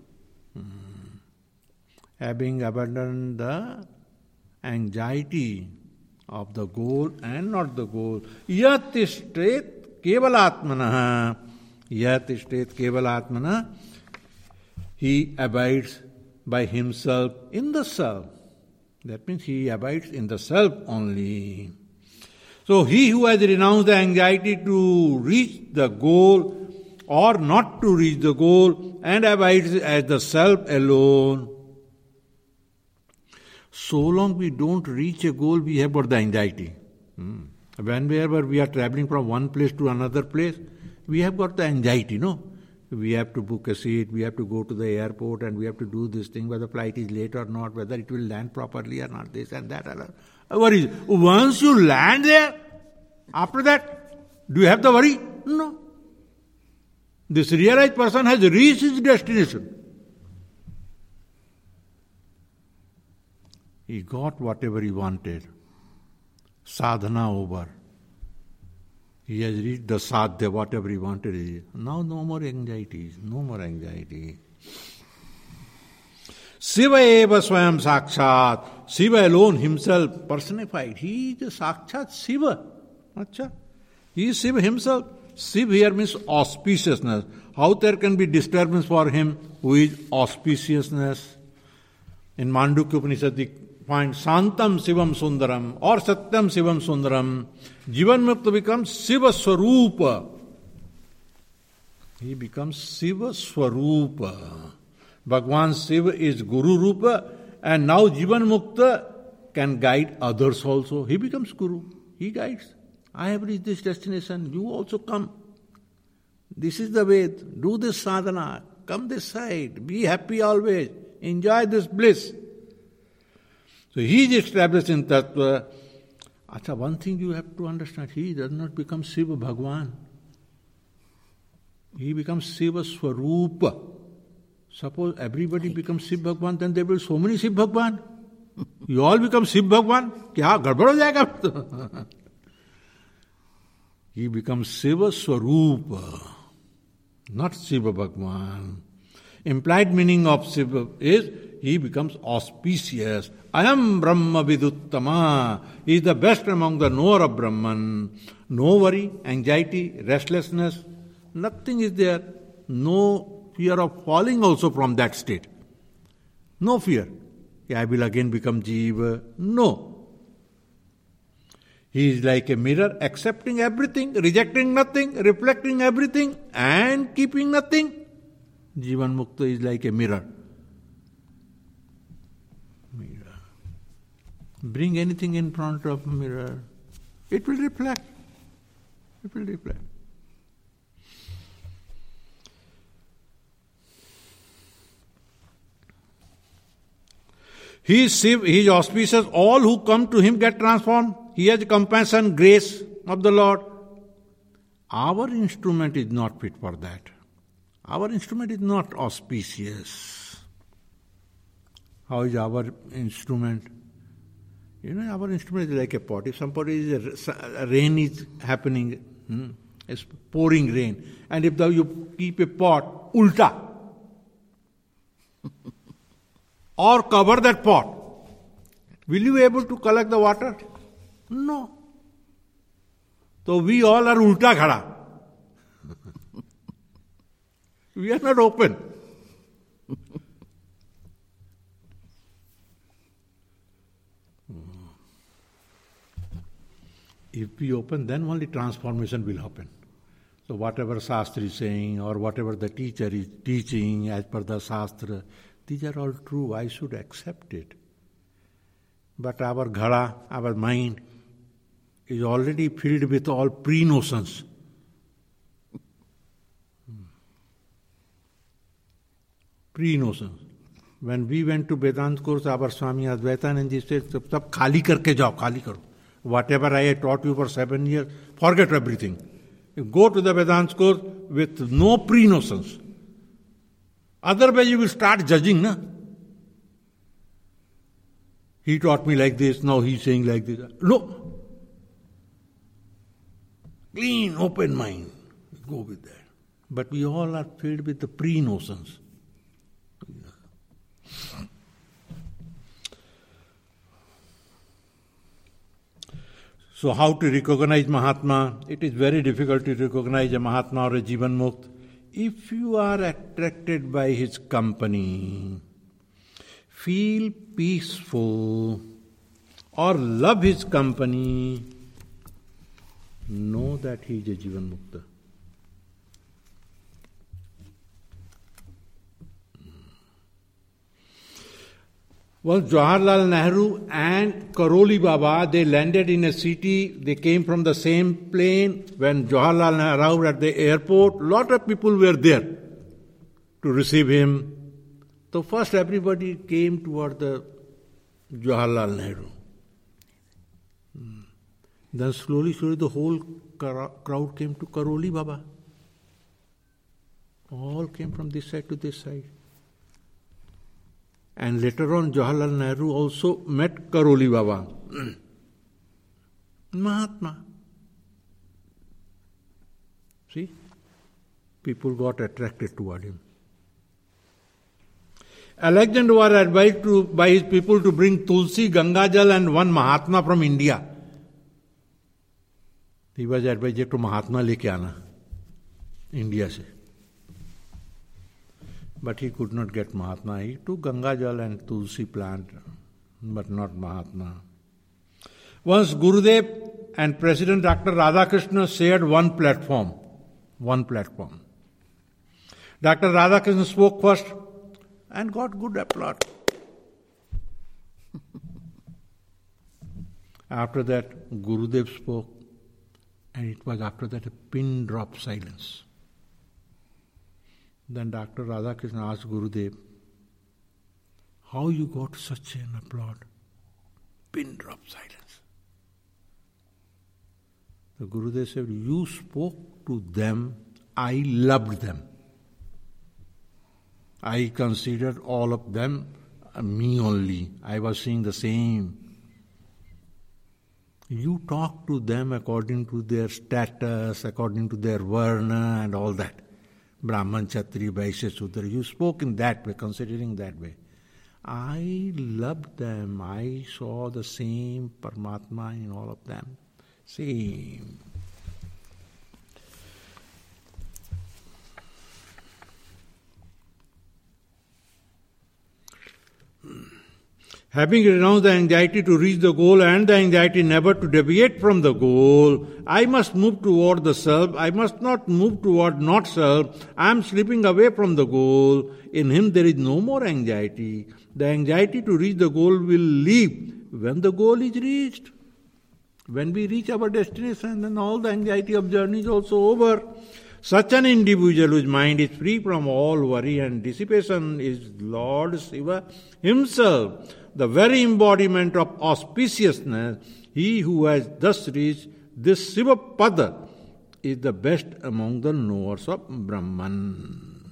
Having abandoned the anxiety of the goal and not the goal. Yat istet kevalatmana. Yat istet kevalatmana. He abides by himself in the self. That means he abides in the self only. So he who has renounced the anxiety to reach the goal or not to reach the goal and abides as the self alone. So long we don't reach a goal, we have got the anxiety. Whenever we are traveling from one place to another place, we have got the anxiety, no? We have to book a seat, we have to go to the airport and we have to do this thing, whether the flight is late or not, whether it will land properly or not, this and that. Worries. Once you land there, after that, do you have the worry? No. This realized person has reached his destination. He got whatever he wanted. Sadhana over. He has reached the sadhya, whatever he wanted. Now no more anxieties, no more anxiety. Shiva eva swayam sakshat. Shiva alone himself personified. He is the sakshat Shiva. Achha. He is Shiva himself. Shiva here means auspiciousness. How there can be disturbance for him who is auspiciousness? In Mandukya Upanishad, find Santam Shivam Sundaram or Satyam Shivam Sundaram. Jivan Mukta becomes Shiva Swarupa. He becomes Shiva Swarupa. Bhagwan Shiva is Guru Rupa, and now Jivan Mukta can guide others also. He becomes Guru. He guides. I have reached this destination. You also come. This is the way. Do this sadhana. Come this side. Be happy always. Enjoy this bliss. So he is established in Tattva. Acha, one thing you have to understand, he does not become Shiva Bhagwan. He becomes Shiva Swarupa. Suppose everybody becomes Shiv Bhagwan, then there will be so many Shiv Bhagwan. You all become Shiv Bhagwan? Kya gadbad ho jayega? He becomes Shiva Swarupa, not Shiva Bhagwan. Implied meaning of Shiva is he becomes auspicious. Ayam Brahma Viduttama. He is the best among the knower of Brahman. No worry, anxiety, restlessness, nothing is there. No fear of falling also from that state. No fear. I will again become Jiva. No. He is like a mirror, accepting everything, rejecting nothing, reflecting everything, and keeping nothing. Jivan Mukta is like a mirror. Bring anything in front of a mirror, it will reflect. It will reflect. He is Shiv, he is auspicious. All who come to him get transformed. He has compassion, grace of the Lord. Our instrument is not fit for that. Our instrument is not auspicious. How is our instrument? Our instrument is like a pot. If somebody rain is happening, it's pouring rain, and if you keep a pot ulta or cover that pot, will you be able to collect the water? No. So we all are ulta khada. We are not open. If we open, then only transformation will happen. So whatever Shastra is saying or whatever the teacher is teaching as per the Shastra, these are all true. I should accept it. But our ghada, our mind, is already filled with all pre-notions. Pre-notions. When we went to Vedanta course, our Swami Advaitanand said, "Sab khali karke jao, khali karo. Whatever I taught you for 7 years, forget everything. You go to the Vedanta course with no pre-notions. Otherwise you will start judging, na? He taught me like this, now he is saying like this. No. Clean, open mind. Go with that. But we all are filled with the pre-notions. So how to recognize Mahatma? It is very difficult to recognize a Mahatma or a Jivan Mukt. If you are attracted by his company, feel peaceful or love his company, know that he is a Jivan Mukta. Once Jawaharlal Nehru and Karoli Baba, they landed in a city, they came from the same plane. When Jawaharlal Nehru arrived at the airport, lot of people were there to receive him. So first everybody came toward the Jawaharlal Nehru. Then slowly the whole crowd came to Karoli Baba. All came from this side to this side. And later on, Jawaharlal Nehru also met Karoli Baba. Mahatma. See? People got attracted toward him. Alexander was advised by his people to bring Tulsi, Gangajal and one Mahatma from India. He was advised to Mahatma leke aana, India se. But he could not get Mahatma. He took Gangajal and Tulsi plant, but not Mahatma. Once Gurudev and President Dr. Radhakrishna shared one platform. Dr. Radhakrishna spoke first and got good applause. After that, Gurudev spoke, and it was after that a pin drop silence. Then Dr. Radhakrishna asked Gurudev, how you got such an applaud? Pin drop silence. The Gurudev said, you spoke to them, I loved them. I considered all of them me only. I was seeing the same. You talk to them according to their status, according to their varna and all that. Brahman, Kshatriya, Vaishya, Sudra. You spoke in that way, considering that way. I loved them. I saw the same Paramatma in all of them. Same. Having renounced the anxiety to reach the goal and the anxiety never to deviate from the goal, I must move toward the self. I must not move toward not self. I am slipping away from the goal. In him there is no more anxiety. The anxiety to reach the goal will leave when the goal is reached. When we reach our destination, then all the anxiety of journey is also over. Such an individual whose mind is free from all worry and dissipation is Lord Shiva himself, the very embodiment of auspiciousness. He who has thus reached this Shiva Pada is the best among the knowers of Brahman.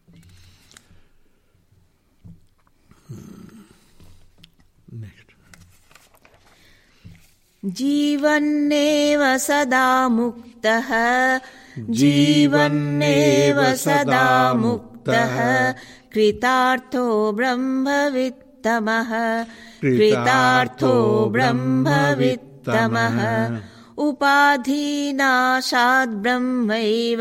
Next. जीवन्नेव सदा मुक्तः जीवन्नेव सदा मुक्तः कृतार्थो ब्रह्मवित्तमः कृतार्थो ब्रह्मवित्तमः उपाधिनाशाद् ब्रह्मैव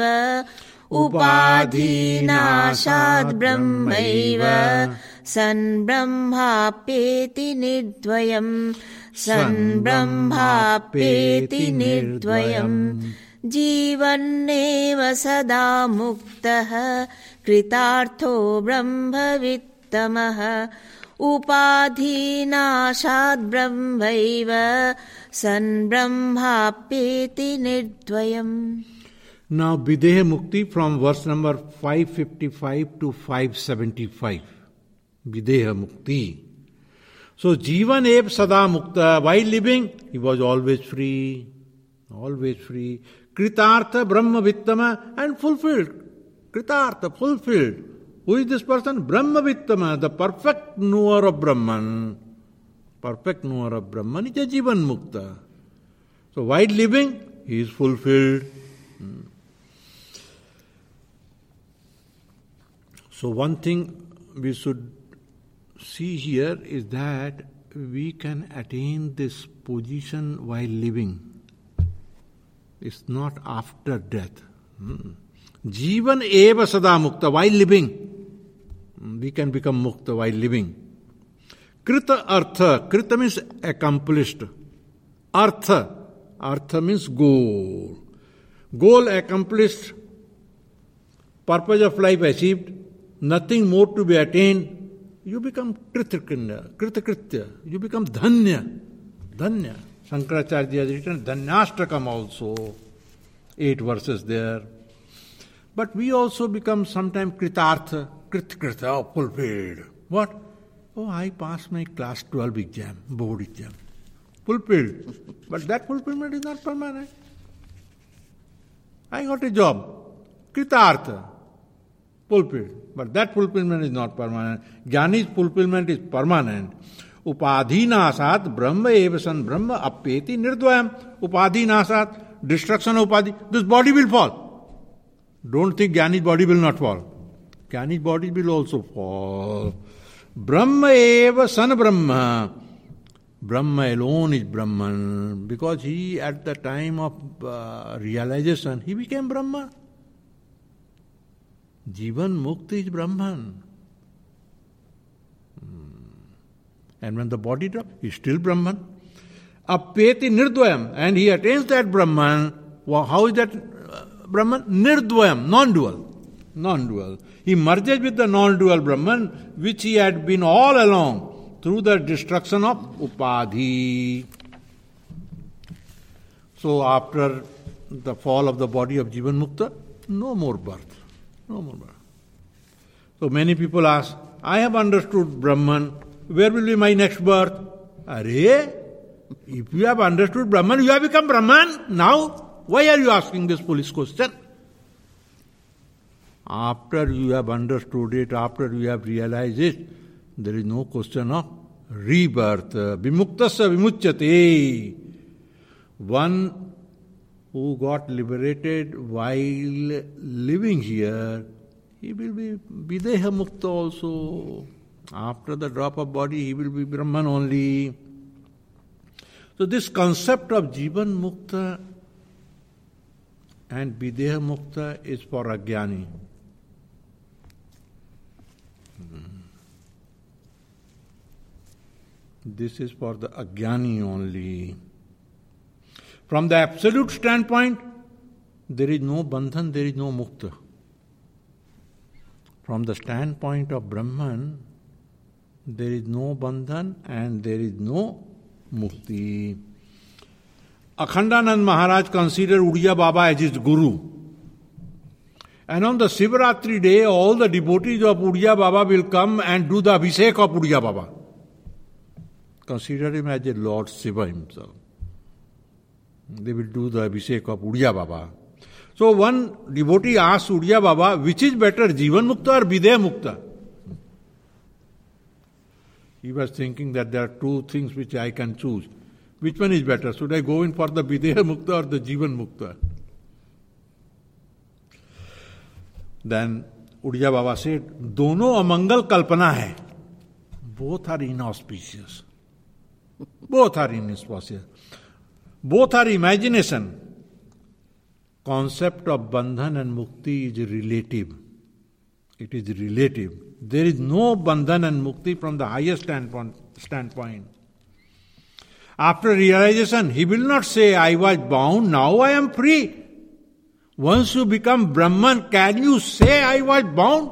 उपाधिनाशाद् ब्रह्मैव सन् ब्रह्माप्येति निर्द्वयम् सन् ब्रह्माप्येति निर्द्वयम् जीवन्नेव सदा मुक्तः कृतार्थो ब्रह्मवित्तमः उपाधिनाशाद् ब्रह्मैव सन् ब्रह्माप्येति निर्द्वयम्. Now Videha Mukti from verse number 555 to 575. Videha Mukti. So Jivan Ev Sada Mukta, while living, he was always free. Always free. Kritartha Brahma Vittama and fulfilled. Kritartha, fulfilled. Who is this person? Brahma Vittama, the perfect knower of Brahman. Perfect knower of Brahman is a Jivan Mukta. So while living, he is fulfilled. So one thing we should see here is that we can attain this position while living. It's not after death. Jivan eva sada mukta, while living. We can become mukta while living. Krita artha, krita means accomplished. Artha, artha means goal. Goal accomplished, purpose of life achieved, nothing more to be attained. You become kritakritya, you become dhanya. Dhanya. Shankaracharya has written Dhanyashtakam also. 8 verses there. But we also become sometimes kritartha, kritkritha, fulfilled. What? Oh, I passed my class 12 exam, board exam. Fulfilled. But that fulfillment is not permanent. I got a job. Kritartha. Fulfilled. But that fulfillment is not permanent. Jnani's fulfillment is permanent. Upadhinasat Brahma evasan Brahma appeti nirdvayam. Upadhinasat, destruction of upadhi. This body will fall. Don't think Jnani's body will not fall. Jnani's body will also fall. Brahma eva san Brahma. Brahma alone is Brahman. Because he, at the time of realization, he became Brahman. Jivan Mukti is Brahman. And when the body drops, he is still Brahman. Appeti nirdvayam. And he attains that Brahman. How is that Brahman? Nirdvayam, non-dual. Non-dual. He merges with the non-dual Brahman, which he had been all along through the destruction of upadhi. So after the fall of the body of Jivan Mukta, no more birth. No more birth. So many people ask, I have understood Brahman, where will be my next birth? Arey, if you have understood Brahman, you have become Brahman now. Why are you asking this foolish question? After you have understood it, after you have realized it, there is no question of rebirth. Vimuktasya vimuchyate. One who got liberated while living here, he will be videha mukta also. After the drop of body, he will be Brahman only. So this concept of Jivan Mukta and Videha Mukta is for Ajnani. This is for the Ajnani only. From the absolute standpoint, there is no Bandhan, there is no Mukta. From the standpoint of Brahman, there is no Bandhan and there is no Mukti. Akhandanand Maharaj considered Uriya Baba as his guru. And on the Sivaratri day, all the devotees of Uriya Baba will come and do the Abhishek of Uriya Baba. Consider him as a Lord Shiva himself. They will do the Abhishek of Uriya Baba. So one devotee asked Uriya Baba, which is better, Jivan Mukta or Videha Mukta? He was thinking that there are two things which I can choose. Which one is better? Should I go in for the Videha Mukta or the Jivan Mukta? Then Uriya Baba said, Dono amangal kalpana hai. Both are inauspicious. Both are inauspicious. Both are imagination. Concept of Bandhan and Mukti is relative. It is relative. There is no Bandhan and Mukti from the highest standpoint. After realization, he will not say, I was bound, now I am free. Once you become Brahman, can you say, I was bound?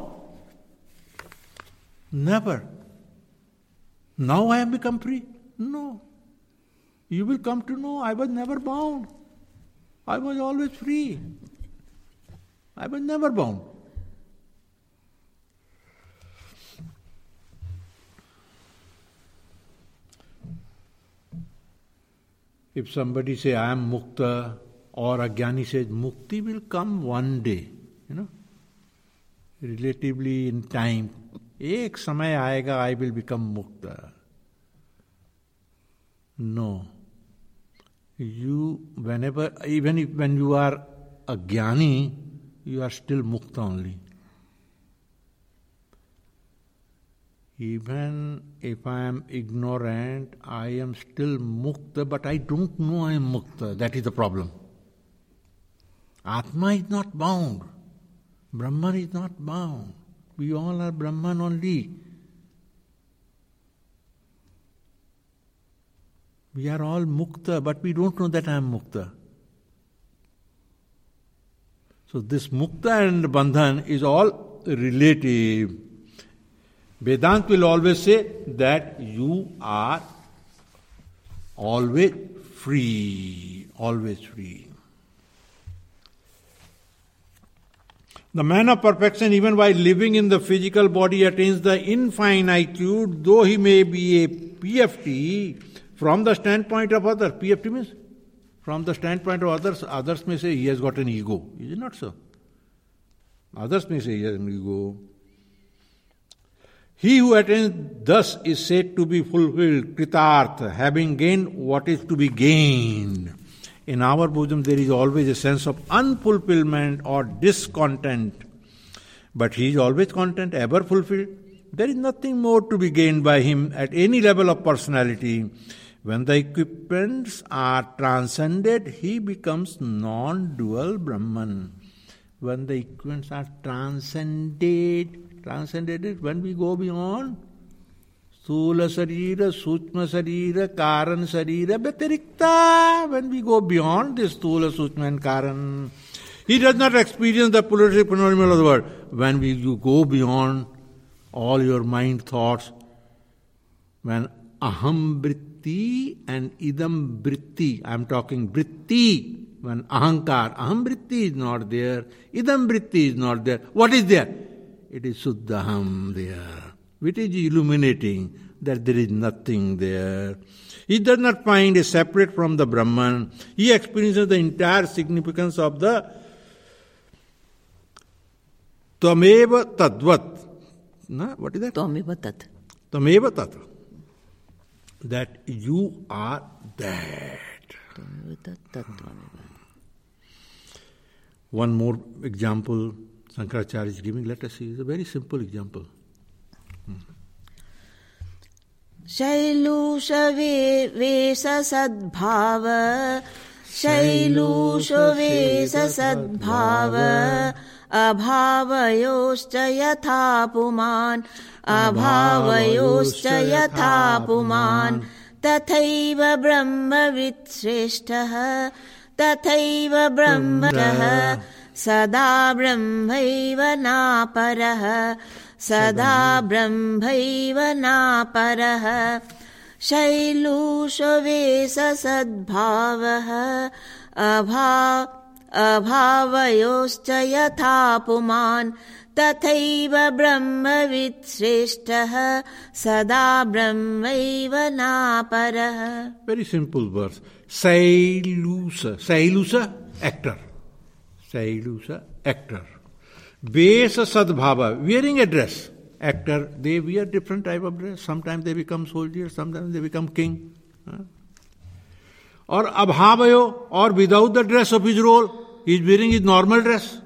Never. Now I have become free? No. You will come to know, I was never bound. I was always free. I was never bound. If somebody say, I am Mukta, or Ajnani says, Mukti will come one day, relatively in time. Ek samay aayega, I will become Mukta. No. When you are Ajnani, you are still Mukta only. Even if I am ignorant, I am still Mukta, but I don't know I am Mukta. That is the problem. Atma is not bound. Brahman is not bound. We all are Brahman only. We are all Mukta, but we don't know that I am Mukta. So this Mukta and Bandhan is all relative. Vedanta will always say that you are always free. Always free. The man of perfection, even while living in the physical body, attains the infinitude, though he may be a PFT, from the standpoint of others. PFT means? From the standpoint of others, others may say he has got an ego. Is it not so? Others may say he has an ego. He who attains thus is said to be fulfilled, kritartha, having gained what is to be gained. In our bosom there is always a sense of unfulfillment or discontent. But he is always content, ever fulfilled. There is nothing more to be gained by him at any level of personality. When the equipments are transcended, he becomes non-dual Brahman. When the equipments are transcended is when we go beyond Sthula Sarira, Sukshma Sarira, Karan Sarira, Vyatirikta. When we go beyond this Sthula, Sukshma and Karan, he does not experience the pluralistic phenomenon of the world. When you go beyond all your mind thoughts, when aham vritti and idam vritti, I am talking vritti, when ahankar, aham vritti is not there, idam vritti is not there. What is there? It is Suddhaham there, which is illuminating. that there is nothing there. He does not find a separate from the Brahman. He experiences the entire significance of the Tameva Tadvat. What is that? Tameva Tat. Tameva Tat. That you are that. Tameva Tat, Tat Tameva. One more example Shankaracharya is giving. Let us see. It's a very simple example. शैलूष वेश सद्भाव शैलूष वेश सद्भाव अभावयोश्च यथा पुमान् अभावयोश्च यथा पुमान् तथैव ब्रह्मवित् श्रेष्ठः तथैव ब्रह्मः सदा ब्रह्मैव नापरः सदा ब्रह्मैव नापरः शैलूषवेश सद्भावः अभावयोश्च यथा पुमान् तथैव ब्रह्मवित् श्रेष्ठः सदा ब्रह्मैव नापरः. Very simple verse. Sailusa, actor. Sailusa, actor. Vesa sadbhava, wearing a dress. Actor, they wear different type of dress. Sometimes they become soldiers, sometimes they become king. Or abhavayo, or without the dress of his role, he is wearing his normal dress.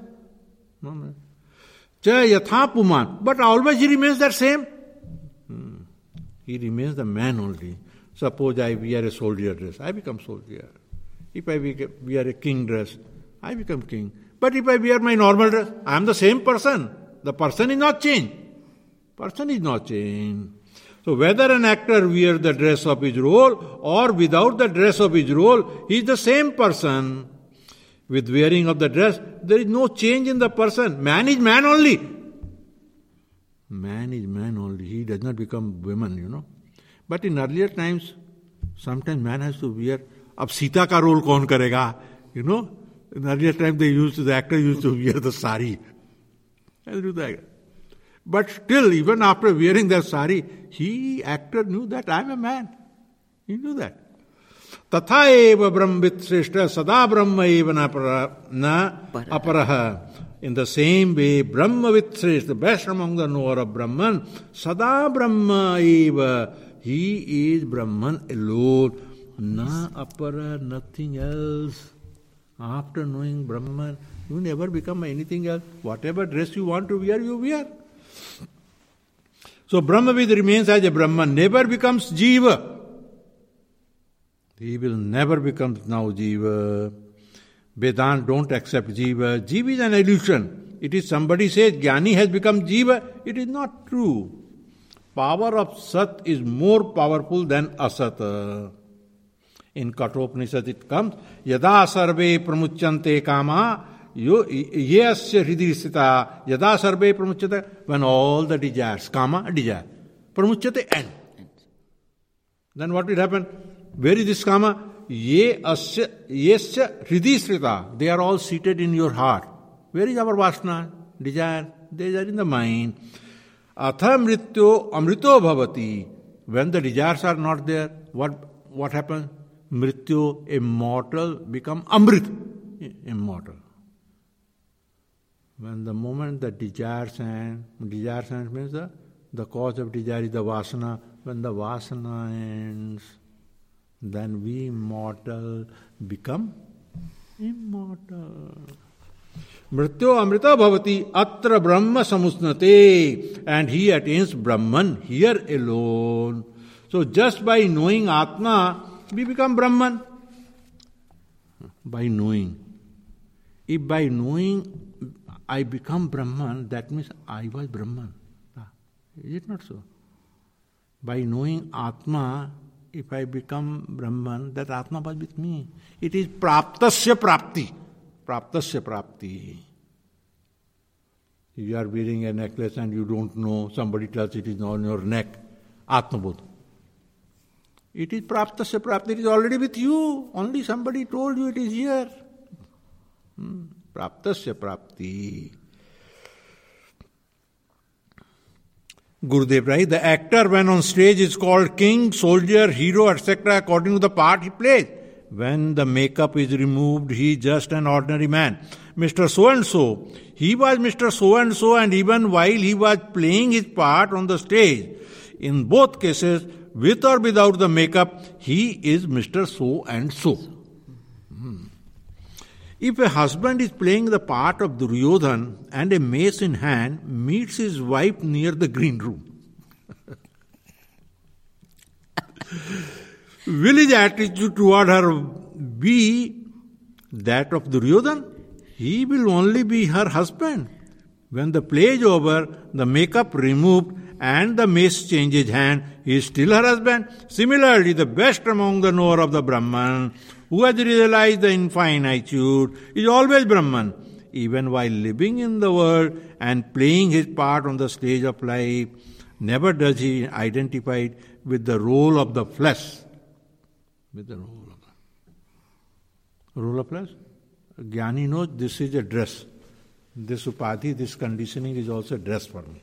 Cha yatha puman, but always he remains that same. He remains the man only. Suppose I wear a soldier dress, I become soldier. If I wear a king dress, I become king. But if I wear my normal dress, I am the same person. The person is not changed. Person is not changed. So whether an actor wears the dress of his role or without the dress of his role, he is the same person. With wearing of the dress, there is no change in the person. Man is man only. Man is man only. He does not become woman, But in earlier times, sometimes man has to wear. Ab Sita ka role kaun karega? In earlier times, the actor used to wear the sari. But still, even after wearing that sari, actor knew that I am a man. He knew that. Tatha eva brahmvit shreshta sada brahma eva na aparaha. In the same way, Brahmavit shreshta, the best among the knower of Brahman, sada brahma eva. He is Brahman alone. Na apara, nothing else. After knowing Brahman, you never become anything else. Whatever dress you want to wear, you wear. So Brahmavid remains as a Brahman, never becomes Jiva. He will never become now Jiva. Vedanta don't accept Jiva. Jiva is an illusion. It is somebody says Jnani has become Jiva. It is not true. Power of Sat is more powerful than Asat. In Kathopanishad it comes, Yada sarve pramuchyante kama, yasya hridhi sthita, yada sarve pramuchyate, when all the desires, kama, desire, pramuchyate, end. Then what will happen? Where is this kama? Yasya hridhi sthita, they are all seated in your heart. Where is our vasana, desire? They are in the mind. Atha mrityo amrito bhavati, when the desires are not there, what happens? Mrityu, immortal, become Amrit, immortal. When the moment the desires ends means the cause of desire is the vasana. When the vasana ends, then we immortal become immortal. Mrityu amrita bhavati atra brahma samusnate, and he attains Brahman here alone. So just by knowing Atma, we become Brahman. By knowing. If by knowing I become Brahman, that means I was Brahman. Is it not so? By knowing Atma, if I become Brahman, that Atma was with me. It is praptasya prapti. Praptasya prapti. You are wearing a necklace and you don't know, somebody tells it is on your neck. Atma-bodh. It is praptasya prapti, it is already with you. Only somebody told you it is here. Praptasya prapti. Gurudev, right? The actor when on stage is called king, soldier, hero, etc. according to the part he plays. When the makeup is removed, he is just an ordinary man. Mr. So-and-so, he was Mr. So-and-so, and even while he was playing his part on the stage, in both cases, with or without the makeup, he is Mr. So-and-so. If a husband is playing the part of Duryodhan and a mace in hand meets his wife near the green room, will his attitude toward her be that of Duryodhan? He will only be her husband. When the play is over, the makeup removed and the mace changes hand, he is still her husband. Similarly, the best among the knower of the Brahman, who has realized the infinitude, is always Brahman, even while living in the world and playing his part on the stage of life. Never does he identify with the role of the flesh. With the role of flesh? Jnani knows this is a dress. This upadhi, this conditioning is also a dress for me.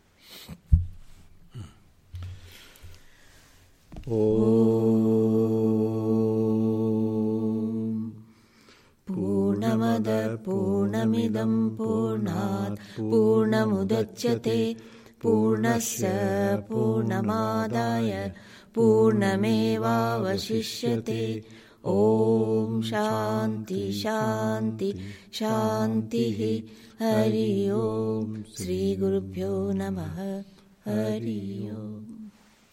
Purnamada Purnamidam Purnat Purnamudachyate Purnasya Purnamadaya Purnameva Vasishyate. Om Shanti Shanti Shanti Hari Om Sri Gurubhyo Namaha Hari Om.